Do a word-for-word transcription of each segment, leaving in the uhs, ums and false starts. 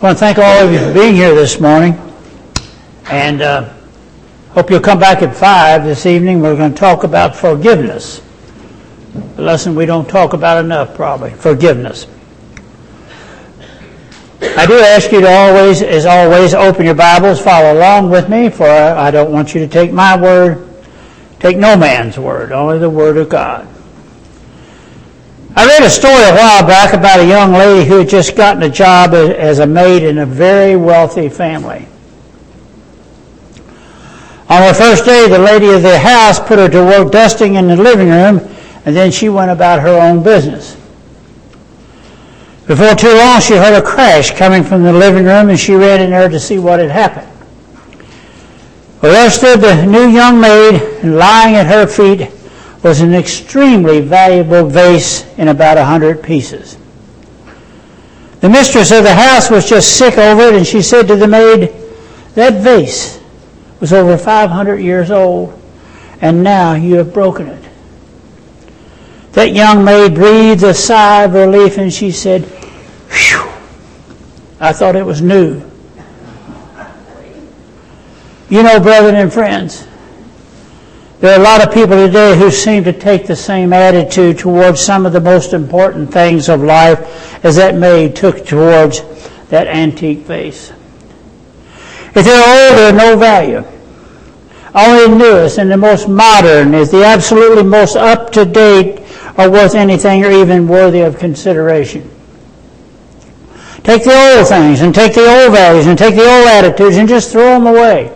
I want to thank all of you for being here this morning, and uh, hope you'll come back at five this evening. We're going to talk about forgiveness, a lesson we don't talk about enough, probably, forgiveness. I do ask you to always, as always, open your Bibles, follow along with me, for I don't want you to take my word, take no man's word, only the word of God. I read a story a while back about a young lady who had just gotten a job as a maid in a very wealthy family. On her first day, the lady of the house put her to work dusting in the living room, and then she went about her own business. Before too long, she heard a crash coming from the living room, and she ran in there to see what had happened. Well, there stood the new young maid, and lying at her feet was an extremely valuable vase in about a hundred pieces. The mistress of the house was just sick over it, and she said to the maid, "That vase was over five hundred years old, and now you have broken it." That young maid breathed a sigh of relief, and she said, "Phew, I thought it was new." You know, brethren and friends, there are a lot of people today who seem to take the same attitude towards some of the most important things of life as that maid took towards that antique vase. If they're old, they're no value. Only the newest and the most modern is the absolutely most up-to-date are worth anything or even worthy of consideration. Take the old things and take the old values and take the old attitudes and just throw them away.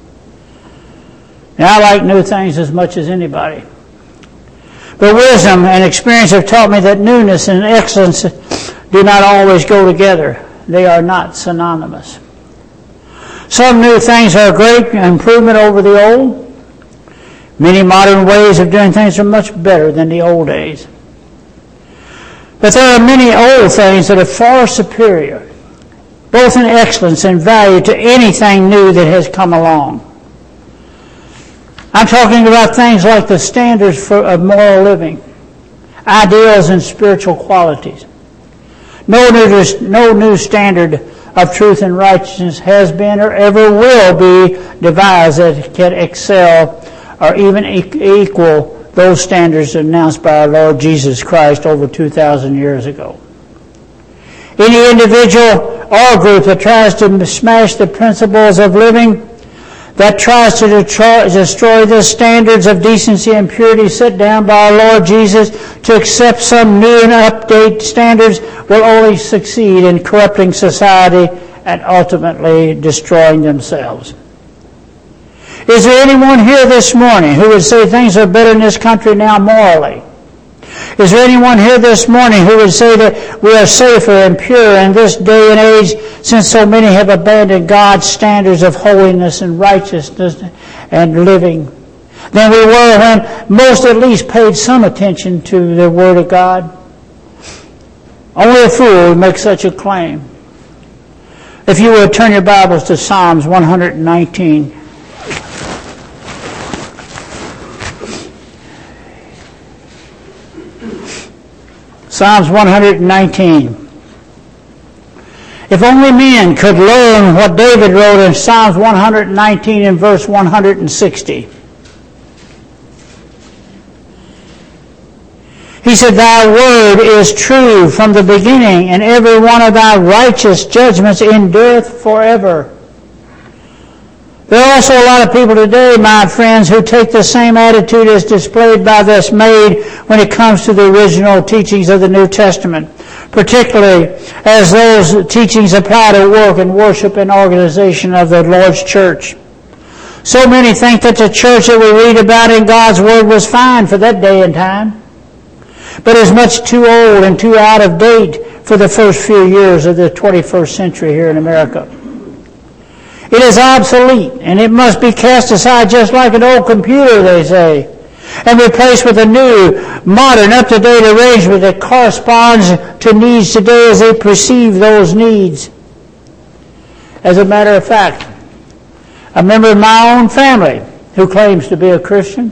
Now, I like new things as much as anybody. But wisdom and experience have taught me that newness and excellence do not always go together. They are not synonymous. Some new things are a great improvement over the old. Many modern ways of doing things are much better than the old days. But there are many old things that are far superior, both in excellence and value, to anything new that has come along. I'm talking about things like the standards for, of moral living, ideals and spiritual qualities. No new, no new standard of truth and righteousness has been or ever will be devised that can excel or even equal those standards announced by our Lord Jesus Christ over two thousand years ago. Any individual or group that tries to smash the principles of living, that tries to destroy the standards of decency and purity set down by our Lord Jesus to accept some new and updated standards, will only succeed in corrupting society and ultimately destroying themselves. Is there anyone here this morning who would say things are better in this country now morally? Is there anyone here this morning who would say that we are safer and purer in this day and age, since so many have abandoned God's standards of holiness and righteousness and living, than we were when most at least paid some attention to the Word of God? Only a fool would make such a claim. If you would turn your Bibles to Psalms one hundred nineteen. Psalms one hundred nineteen. If only men could learn what David wrote in Psalms one hundred nineteen and verse one hundred sixty. He said, "Thy word is true from the beginning, and every one of thy righteous judgments endureth forever." There are also a lot of people today, my friends, who take the same attitude as displayed by this maid when it comes to the original teachings of the New Testament, particularly as those teachings apply to work and worship and organization of the Lord's church. So many think that the church that we read about in God's Word was fine for that day and time, but is much too old and too out of date for the first few years of the twenty-first century here in America. It is obsolete, and it must be cast aside just like an old computer, they say, and replaced with a new, modern, up-to-date arrangement that corresponds to needs today as they perceive those needs. As a matter of fact, a member of my own family, who claims to be a Christian,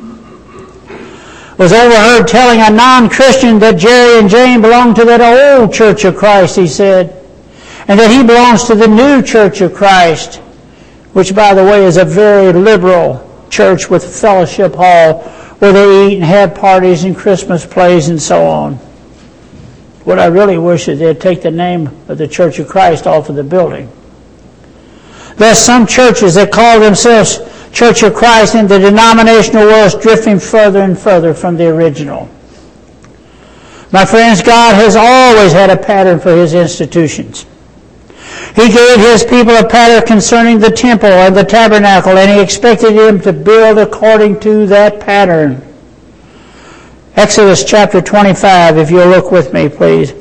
was overheard telling a non-Christian that Jerry and Jane belonged to that old Church of Christ, he said. and that he belongs to the new church of Christ, which, by the way, is a very liberal church with a fellowship hall where they eat and have parties and Christmas plays and so on. What I really wish is they'd take the name of the Church of Christ off of the building. There's some churches that call themselves Church of Christ, and the denominational world is drifting further and further from the original. My friends, God has always had a pattern for his institutions. He gave his people a pattern concerning the temple and the tabernacle, and he expected them to build according to that pattern. Exodus chapter twenty-five, if you'll look with me, please.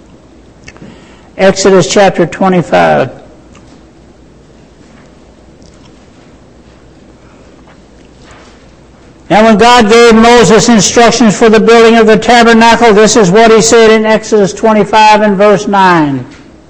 Exodus chapter twenty-five. Now when God gave Moses instructions for the building of the tabernacle, this is what he said in Exodus twenty-five and verse nine.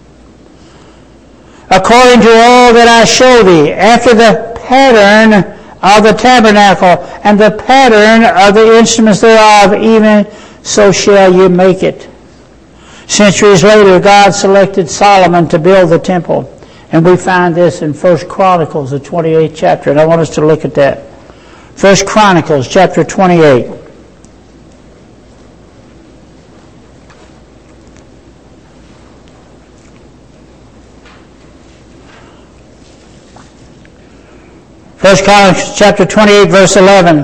According to all that I show thee, after the pattern of the tabernacle, and the pattern of the instruments thereof, even so shall you make it. Centuries later, God selected Solomon to build the temple. And we find this in First Chronicles, the twenty-eighth chapter. And I want us to look at that. First Chronicles, chapter twenty-eight. First Chronicles chapter twenty-eight, verse eleven.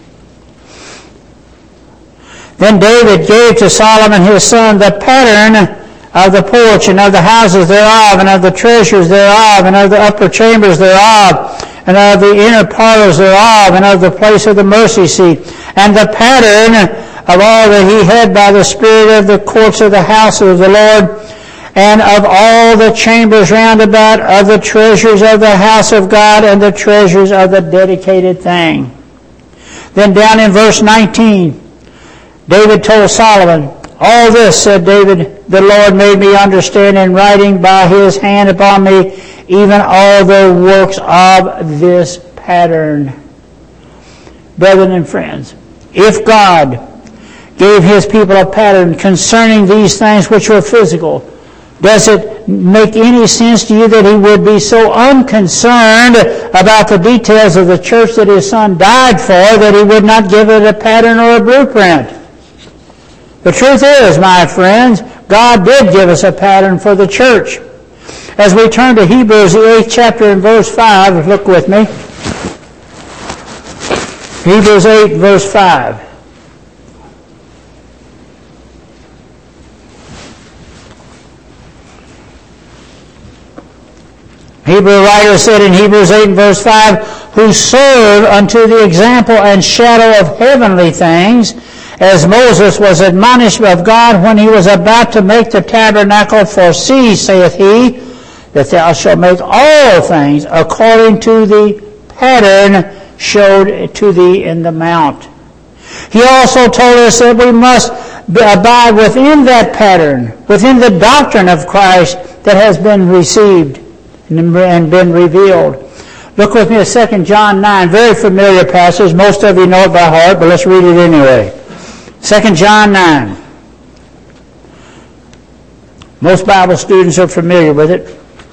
Then David gave to Solomon his son the pattern of the porch, and of the houses thereof, and of the treasures thereof, and of the upper chambers thereof, and of the inner parlors thereof, and of the place of the mercy seat, and the pattern of all that he had by the Spirit of the courts of the house of the Lord, and of all the chambers round about, of the treasures of the house of God, and the treasures of the dedicated thing. Then down in verse nineteen, David told Solomon, all this, said David, the Lord made me understand in writing by his hand upon me, even all the works of this pattern. Brethren and friends, if God gave his people a pattern concerning these things which were physical, does it make any sense to you that he would be so unconcerned about the details of the church that his son died for that he would not give it a pattern or a blueprint? The truth is, my friends, God did give us a pattern for the church. As we turn to Hebrews, the eighth chapter and verse five, look with me. Hebrews eight, verse five. Hebrew writer said in Hebrews eight, verse five, who serve unto the example and shadow of heavenly things, as Moses was admonished of God when he was about to make the tabernacle, for see, saith he, that thou shalt make all things according to the pattern showed to thee in the mount. He also told us that we must abide within that pattern, within the doctrine of Christ that has been received and been revealed. Look with me at Second John nine, very familiar passage. Most of you know it by heart, but let's read it anyway. Second John nine. Most Bible students are familiar with it.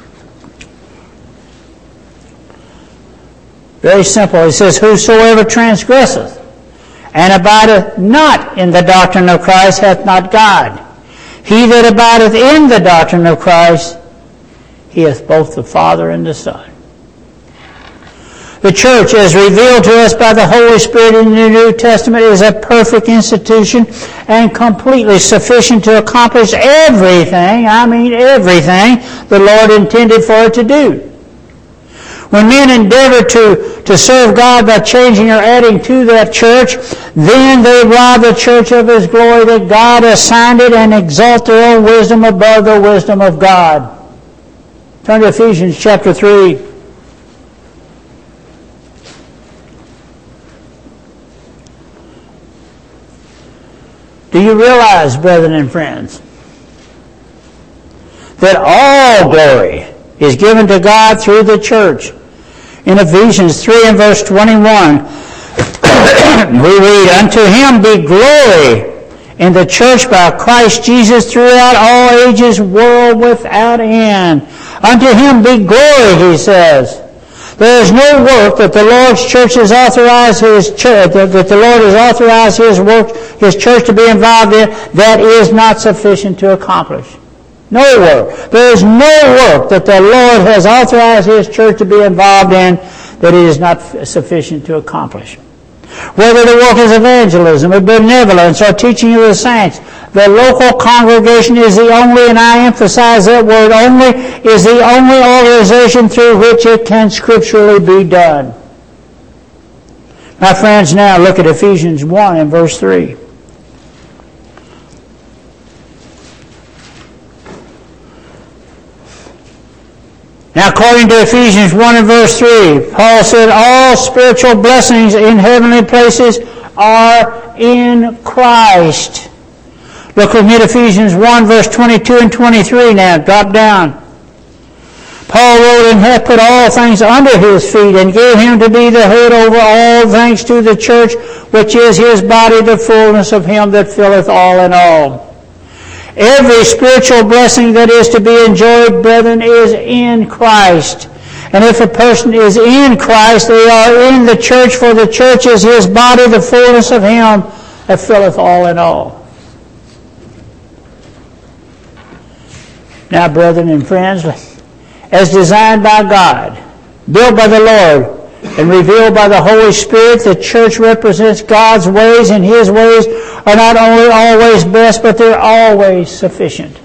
Very simple. It says, whosoever transgresseth and abideth not in the doctrine of Christ hath not God. He that abideth in the doctrine of Christ, he hath both the Father and the Son. The church, as revealed to us by the Holy Spirit in the New Testament, is a perfect institution and completely sufficient to accomplish everything, I mean everything, the Lord intended for it to do. When men endeavor to, to serve God by changing or adding to that church, then they rob the church of His glory that God assigned it and exalt their own wisdom above the wisdom of God. Turn to Ephesians chapter three. Do you realize, brethren and friends, that all glory is given to God through the church? In Ephesians three and verse twenty-one, we read, unto Him be glory in the church by Christ Jesus throughout all ages, world without end. Unto him be glory, he says. There is no work that the Lord's church has authorized his church, that the Lord has authorized his work, his church to be involved in, that is not sufficient to accomplish. No work. There is no work that the Lord has authorized his church to be involved in that it is not sufficient to accomplish. Whether the work is evangelism or benevolence or teaching of the saints, the local congregation is the only, and I emphasize that word only, is the only organization through which it can scripturally be done. My friends, now look at Ephesians one and verse three. Now, according to Ephesians one and verse three, Paul said, all spiritual blessings in heavenly places are in Christ. Look with me at Ephesians one, verse twenty-two and twenty-three now. Drop down. Paul wrote, and hath put all things under his feet, and gave him to be the head over all things to the church, which is his body, the fullness of him that filleth all in all. Every spiritual blessing that is to be enjoyed, brethren, is in Christ. And if a person is in Christ, they are in the church, for the church is his body, the fullness of him that filleth all in all. Now, brethren and friends, as designed by God, built by the Lord, and revealed by the Holy Spirit, the church represents God's ways, and his ways are not only always best, but they're always sufficient.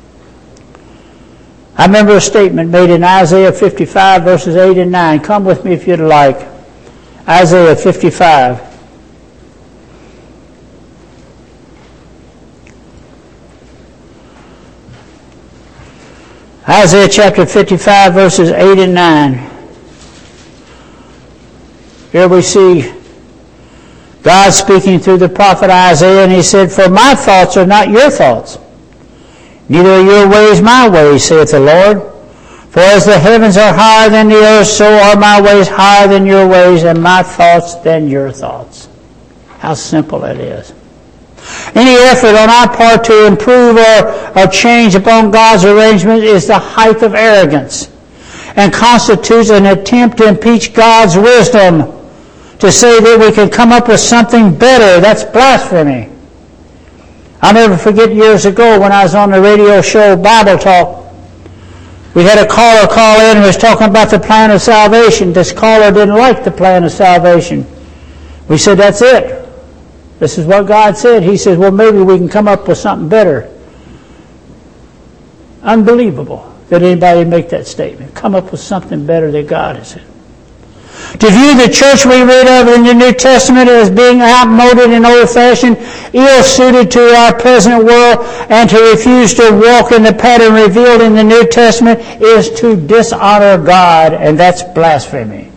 I remember a statement made in Isaiah fifty-five, verses eight and nine. Come with me if you'd like. Isaiah fifty-five. Isaiah chapter fifty-five, verses eight and nine. Here we see God speaking through the prophet Isaiah, and he said, for my thoughts are not your thoughts, neither are your ways my ways, saith the Lord. For as the heavens are higher than the earth, so are my ways higher than your ways, and my thoughts than your thoughts. How simple it is. Any effort on our part to improve or, or change upon God's arrangement is the height of arrogance, and constitutes an attempt to impeach God's wisdom. To say that we can come up with something better, that's blasphemy. I'll never forget years ago when I was on the radio show Bible Talk. We had a caller call in and was talking about the plan of salvation. This caller didn't like the plan of salvation. We said, that's it. This is what God said. He says, well, maybe we can come up with something better. Unbelievable that anybody make that statement. Come up with something better than God has said. To view the church we read of in the New Testament as being outmoded and old-fashioned, ill-suited to our present world, and to refuse to walk in the pattern revealed in the New Testament is to dishonor God, and that's blasphemy.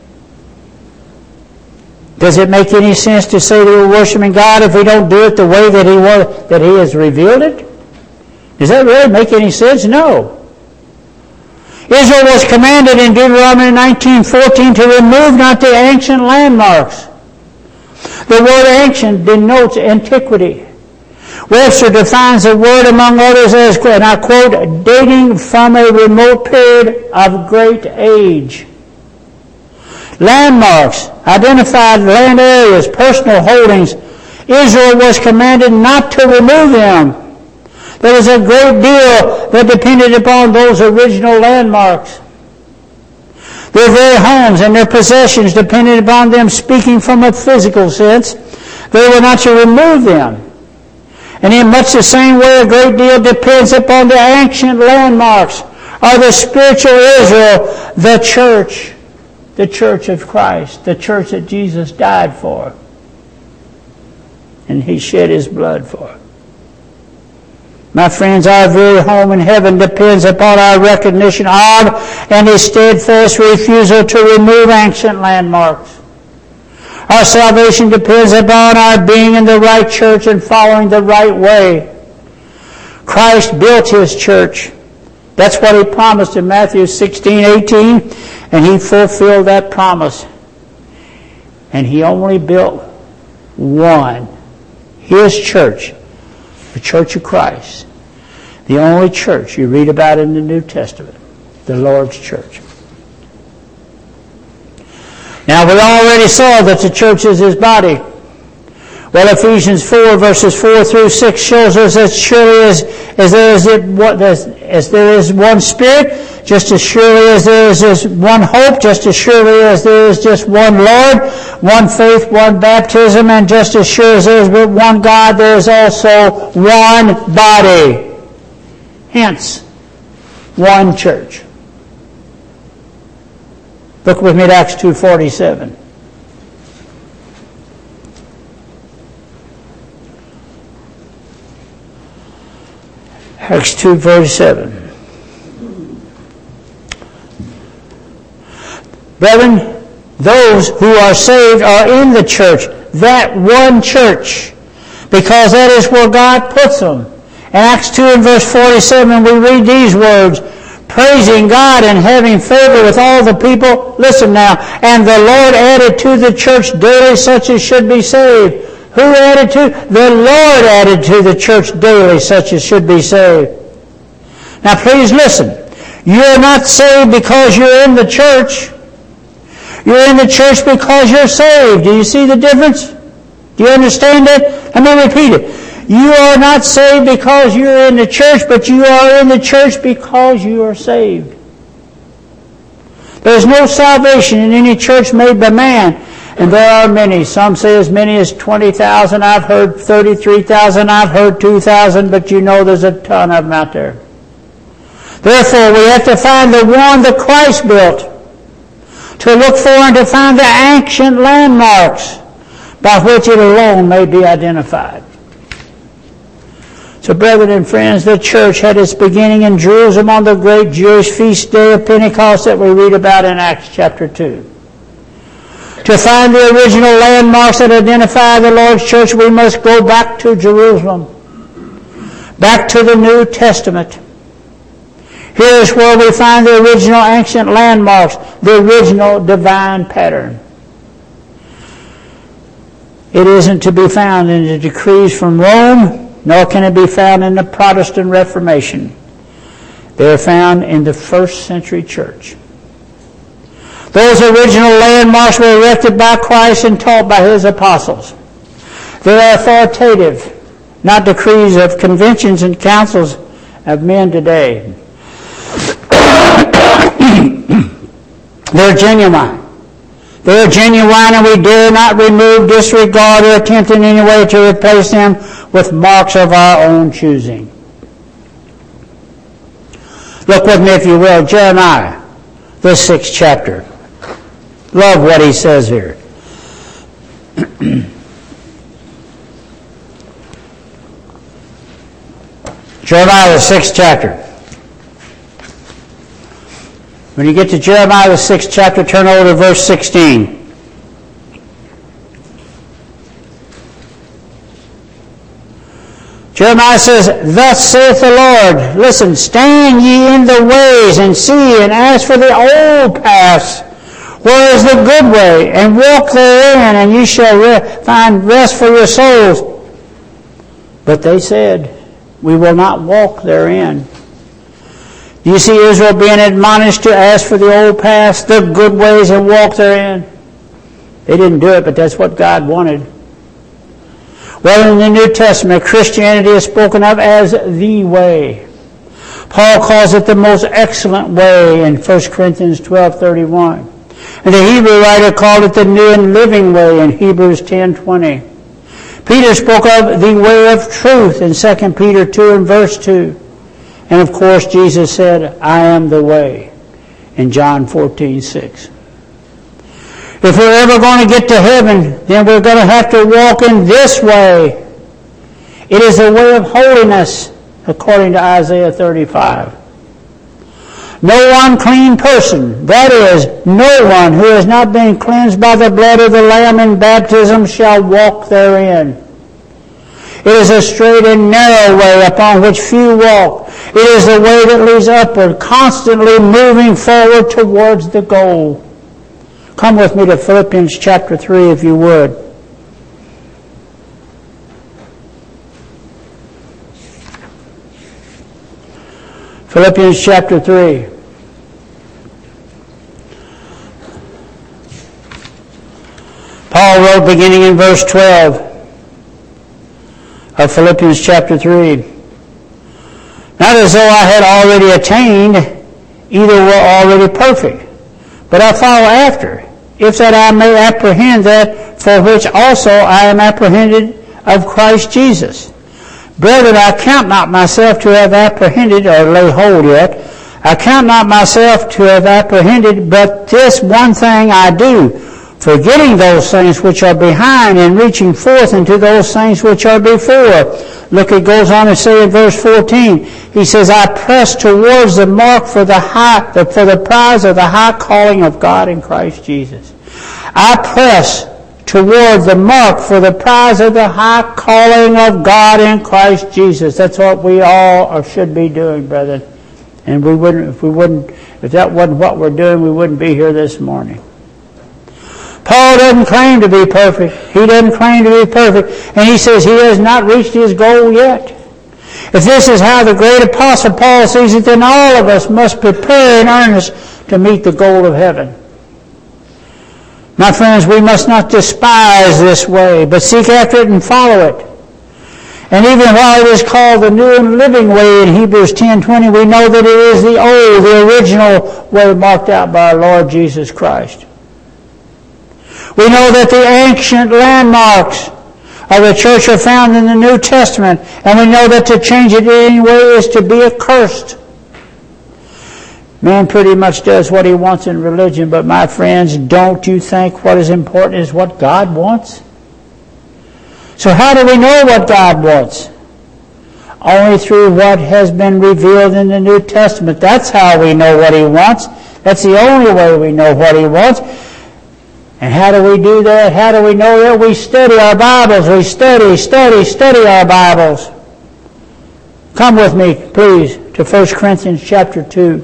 Does it make any sense to say that we're worshiping God if we don't do it the way that He was, that He has revealed it? Does that really make any sense? No. Israel was commanded in Deuteronomy nineteen fourteen to remove not the ancient landmarks. The word ancient denotes antiquity. Webster defines the word among others as, and I quote, dating from a remote period of great age. Landmarks identified land areas, personal holdings. Israel was commanded not to remove them. There was a great deal that depended upon those original landmarks. Their very homes and their possessions depended upon them. Speaking from a physical sense, they were not to remove them. And in much the same way, a great deal depends upon the ancient landmarks, or the spiritual Israel, the church, the church of Christ, the church that Jesus died for, and He shed His blood for. My friends, our very home in heaven depends upon our recognition of and a steadfast refusal to remove ancient landmarks. Our salvation depends upon our being in the right church and following the right way. Christ built His church. That's what He promised in Matthew sixteen eighteen, and He fulfilled that promise. And He only built one, His church, The Church of Christ. The only church you read about in the New Testament. The Lord's church. Now we already saw that the church is His body. Well, Ephesians four verses four through six shows us that surely as, as there is it, what, as, as there is one Spirit, just as surely as there is just one hope, just as surely as there is just one Lord, one faith, one baptism, and just as sure as there is but one God, there is also one body. Hence, one church. Look with me at Acts two forty-seven. Acts two forty-seven. Brethren, those who are saved are in the church, that one church, because that is where God puts them. In Acts two and verse forty-seven, we read these words, praising God and having favor with all the people. Listen now, and the Lord added to the church daily such as should be saved. Who added to? The Lord added to the church daily such as should be saved. Now please listen. You're not saved because you're in the church. You're in the church because you're saved. Do you see the difference? Do you understand it? Let me repeat it. You are not saved because you're in the church, but you are in the church because you are saved. There's no salvation in any church made by man. And there are many. Some say as many as twenty thousand. I've heard thirty-three thousand. I've heard two thousand. But you know there's a ton of them out there. Therefore, we have to find the one that Christ built. To look for and to find the ancient landmarks by which it alone may be identified. So, brethren and friends, the church had its beginning in Jerusalem on the great Jewish feast day of Pentecost that we read about in Acts chapter two. To find the original landmarks that identify the Lord's church, we must go back to Jerusalem, back to the New Testament. Here is where we find the original ancient landmarks, the original divine pattern. It isn't to be found in the decrees from Rome, nor can it be found in the Protestant Reformation. They are found in the first century church. Those original landmarks were erected by Christ and taught by His apostles. They are authoritative, not decrees of conventions and councils of men today. They're genuine. They're genuine, and we dare not remove, disregard, or attempt in any way to replace them with marks of our own choosing. Look with me, if you will, Jeremiah, the sixth chapter. Love what he says here. Jeremiah, the sixth chapter. When you get to Jeremiah, the sixth chapter, turn over to verse sixteen. Jeremiah says, thus saith the Lord, listen, stand ye in the ways and see and ask for the old paths, where is the good way, and walk therein, and ye shall re- find rest for your souls. But they said, we will not walk therein. Do you see Israel being admonished to ask for the old paths, the good ways, and walk therein? They didn't do it, but that's what God wanted. Well, in the New Testament, Christianity is spoken of as the way. Paul calls it the most excellent way in First Corinthians twelve thirty-one. And the Hebrew writer called it the new and living way in Hebrews ten twenty. Peter spoke of the way of truth in Second Peter two and verse two. And of course, Jesus said, I am the way in John fourteen six. If we're ever going to get to heaven, then we're going to have to walk in this way. It is a way of holiness, according to Isaiah thirty-five. No unclean person, that is, no one who has not been cleansed by the blood of the Lamb in baptism shall walk therein. It is a straight and narrow way upon which few walk. It is the way that leads upward, constantly moving forward towards the goal. Come with me to Philippians chapter three, if you would. Philippians chapter three. Paul wrote beginning in verse twelve of Philippians chapter three. Not as though I had already attained, either were already perfect, but I follow after, if that I may apprehend that for which also I am apprehended of Christ Jesus. Brethren, I count not myself to have apprehended or lay hold yet. I count not myself to have apprehended, but this one thing I do, forgetting those things which are behind and reaching forth into those things which are before. Look, it goes on to say in verse fourteen, he says, I press towards the mark for the high, for the prize of the high calling of God in Christ Jesus. I press toward the mark for the prize of the high calling of God in Christ Jesus. That's what we all are, should be doing, brethren. And we wouldn't, if we wouldn't, if that wasn't what we're doing, we wouldn't be here this morning. Paul doesn't claim to be perfect. He doesn't claim to be perfect. And he says he has not reached his goal yet. If this is how the great apostle Paul sees it, then all of us must prepare in earnest to meet the goal of heaven. My friends, we must not despise this way, but seek after it and follow it. And even while it is called the new and living way in Hebrews ten twenty, we know that it is the old, the original way marked out by our Lord Jesus Christ. We know that the ancient landmarks of the church are found in the New Testament, and we know that to change it in any way is to be accursed. Man pretty much does what he wants in religion, but my friends, don't you think what is important is what God wants? So how do we know what God wants? Only through what has been revealed in the New Testament. That's how we know what he wants. That's the only way we know what he wants. And how do we do that? How do we know that? We study our Bibles. We study, study, study our Bibles. Come with me, please, to First Corinthians chapter two.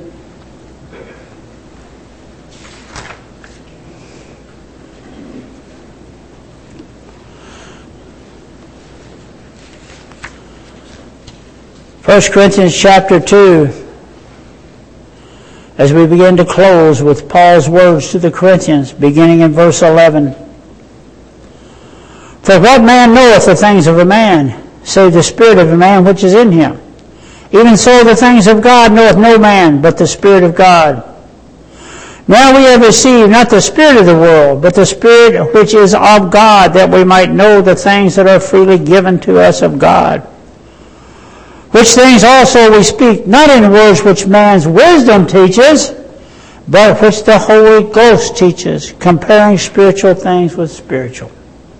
First Corinthians chapter two, as we begin to close with Paul's words to the Corinthians, beginning in verse eleven. For what man knoweth the things of a man, save the spirit of a man which is in him? Even so the things of God knoweth no man, but the Spirit of God. Now we have received not the spirit of the world, but the Spirit which is of God, that we might know the things that are freely given to us of God. Which things also we speak, not in words which man's wisdom teaches, but which the Holy Ghost teaches, comparing spiritual things with spiritual.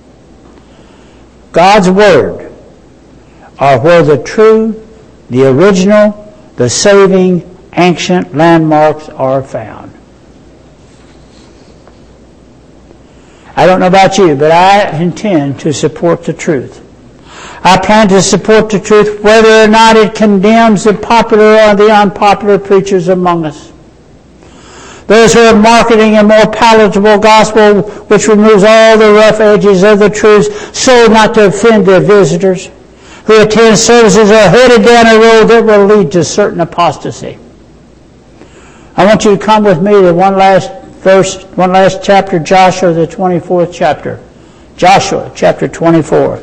God's Word are where the true, the original, the saving, ancient landmarks are found. I don't know about you, but I intend to support the truth. I plan to support the truth whether or not it condemns the popular or the unpopular preachers among us. Those who are marketing a more palatable gospel which removes all the rough edges of the truth so not to offend their visitors who attend services are headed down a road that will lead to certain apostasy. I want you to come with me to one last verse, one last chapter, Joshua, the twenty-fourth chapter. Joshua, chapter twenty-four.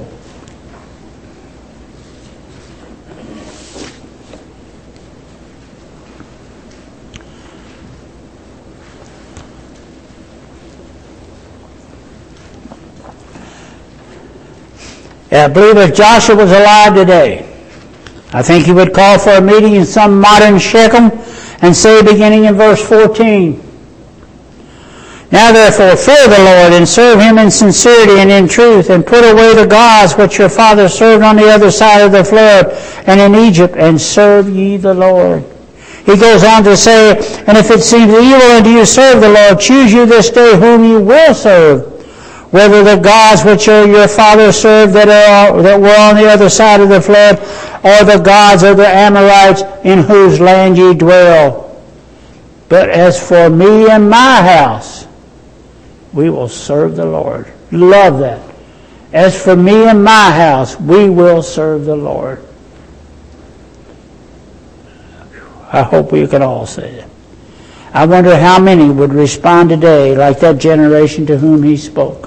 I believe if Joshua was alive today, I think he would call for a meeting in some modern Shechem and say, beginning in verse fourteen, Now therefore fear the Lord and serve him in sincerity and in truth, and put away the gods which your fathers served on the other side of the flood and in Egypt, and serve ye the Lord. He goes on to say, And if it seems evil unto you, serve the Lord. Choose you this day whom you will serve, whether the gods which your fathers served that, are, that were on the other side of the flood, or the gods of the Amorites in whose land ye dwell. But as for me and my house, we will serve the Lord. Love that. As for me and my house, we will serve the Lord. I hope we can all say that. I wonder how many would respond today like that generation to whom he spoke.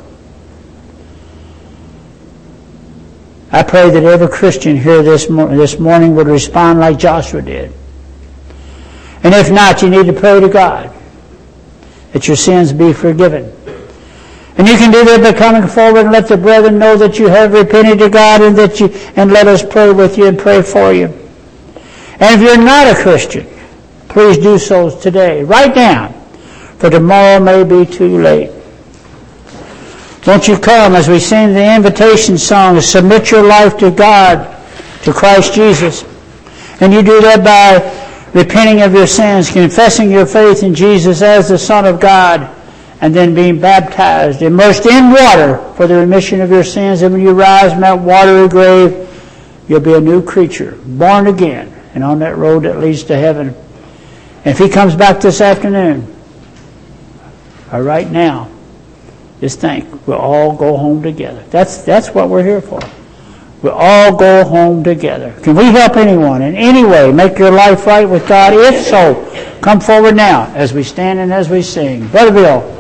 I pray that every Christian here this, mor- this morning would respond like Joshua did. And if not, you need to pray to God that your sins be forgiven. And you can do that by coming forward and let the brethren know that you have repented to God, and that you and let us pray with you and pray for you. And if you're not a Christian, please do so today. Write down, for tomorrow may be too late. Won't you come as we sing the invitation song, submit your life to God, to Christ Jesus. And you do that by repenting of your sins, confessing your faith in Jesus as the Son of God, and then being baptized, immersed in water for the remission of your sins. And when you rise from that watery grave, you'll be a new creature, born again, and on that road that leads to heaven. And if he comes back this afternoon, or right now, just think, we'll all go home together. That's that's what we're here for. We'll all go home together. Can we help anyone in any way make your life right with God? If so, come forward now as we stand and as we sing. Brother Bill.